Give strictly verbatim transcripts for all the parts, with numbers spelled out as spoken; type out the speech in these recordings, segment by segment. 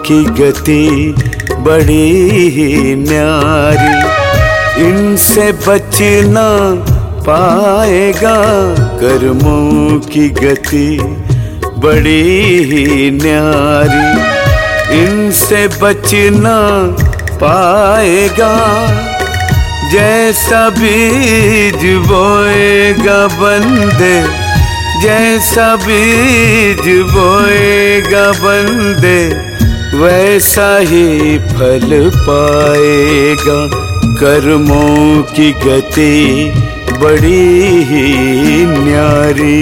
की गति बड़ी ही न्यारी, इनसे बचना पाएगा। कर्मों की गति बड़ी ही न्यारी, इनसे बचना पाएगा। जैसा बीज बोएगा बंदे, जैसा बीज बोएगा बंदे, वैसा ही फल पाएगा। कर्मों की गति बड़ी ही न्यारी।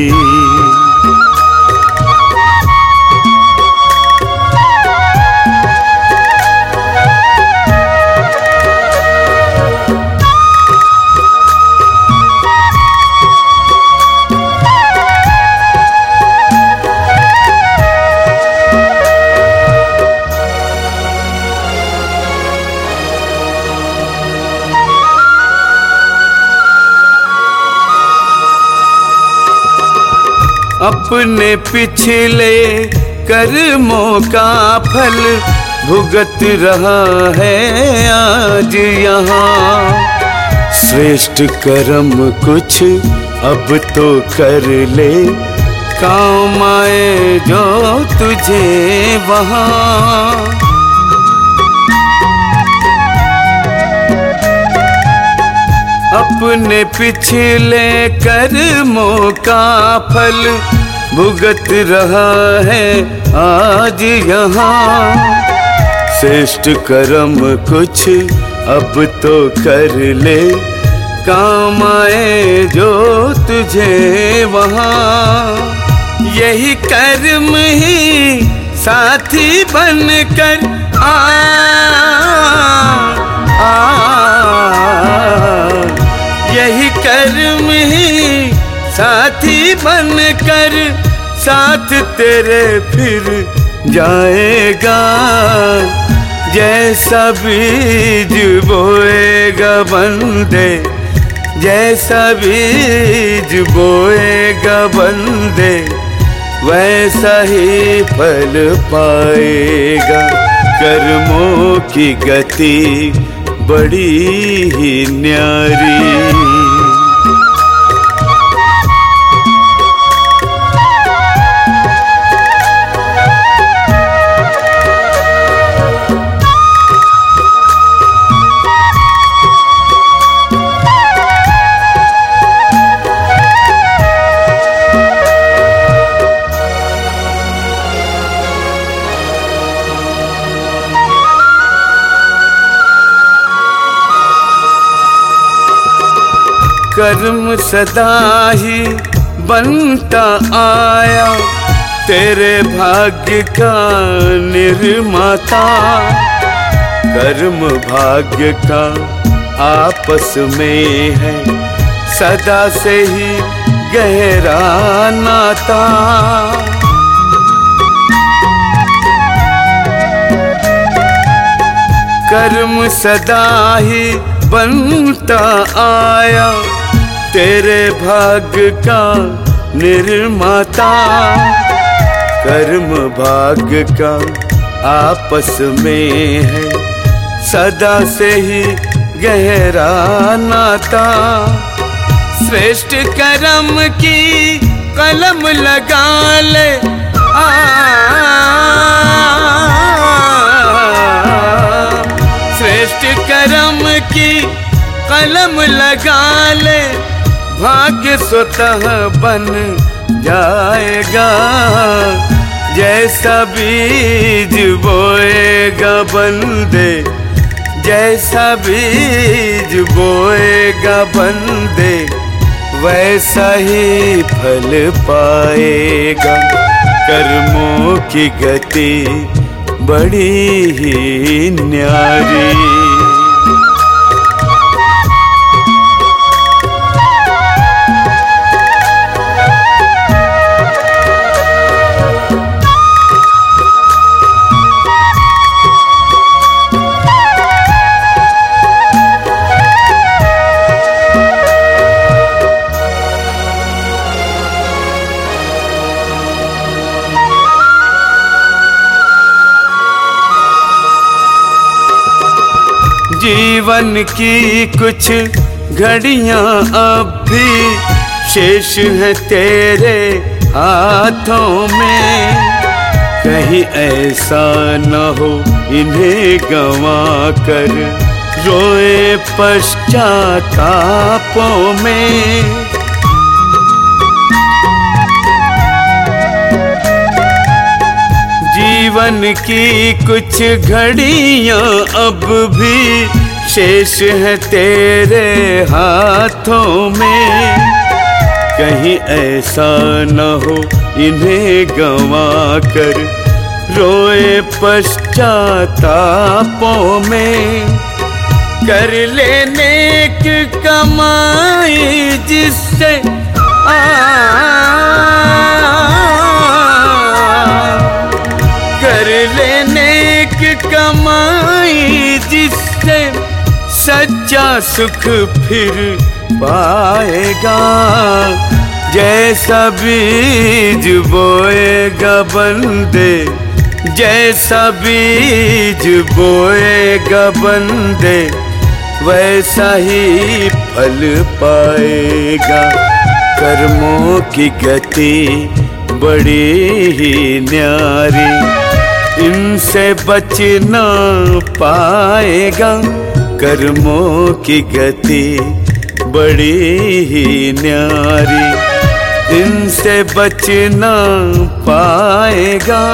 अपने पिछले कर्मों का फल भुगत रहा है आज यहाँ। श्रेष्ठ कर्म कुछ अब तो कर ले, काम आए जो तुझे वहाँ। अपने पिछले कर्मों का फल भुगत रहा है आज यहाँ। श्रेष्ठ कर्म कुछ अब तो कर ले, काम आए जो तुझे वहाँ। यही कर्म ही साथी बनकर आ, आ यही कर्म ही साथी बनकर साथ तेरे फिर जाएगा। जैसा बीज बोएगा बंदे, जैसा बीज बोएगा बंदे, वैसा ही फल पाएगा। कर्मों की गति बड़ी ही न्यारी। कर्म सदा ही बनता आया, तेरे भाग्य का निर्माता। कर्म भाग्य का आपस में है सदा से ही गहरा नाता। कर्म सदा ही बनता आया, तेरे भाग्य का निर्माता। कर्म भाग्य का आपस में है सदा से ही गहरा नाता। श्रेष्ठ कर्म की कलम लगा ले, आ श्रेष्ठ कर्म की कलम लगा ले, भाग्य स्वतः बन जाएगा। जैसा बीज बोएगा बंदे, जैसा बीज बोएगा बंदे, वैसा ही फल पाएगा। कर्मों की गति बड़ी ही न्यारी। जीवन की कुछ घड़ियां अब भी शेष है तेरे हाथों में। कहीं ऐसा न हो इन्हें गंवा कर रोए पश्चातापों में। जीवन की कुछ घड़ियां अब भी शेष है तेरे हाथों में। कहीं ऐसा न हो इन्हें गंवा कर रोए पश्चातापों में। कर ले नेक कमाई जिससे आ कर ले नेक कमाई जिससे सच्चा सुख फिर पाएगा। जैसा बीज बोएगा बंदे, जैसा बीज बोएगा बंदे, वैसा ही फल पाएगा। कर्मों की गति बड़ी ही न्यारी, इनसे बच ना पाएगा। कर्मों की गति बड़ी ही न्यारी, इनसे बच ना पाएगा।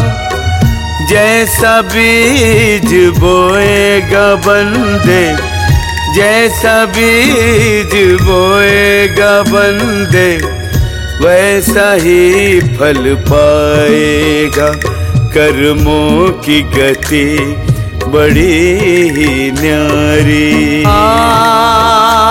जैसा बीज बोएगा बंदे, जैसा बीज बोएगा बंदे, वैसा ही फल पाएगा। कर्मों की गति बड़ी ही न्यारी।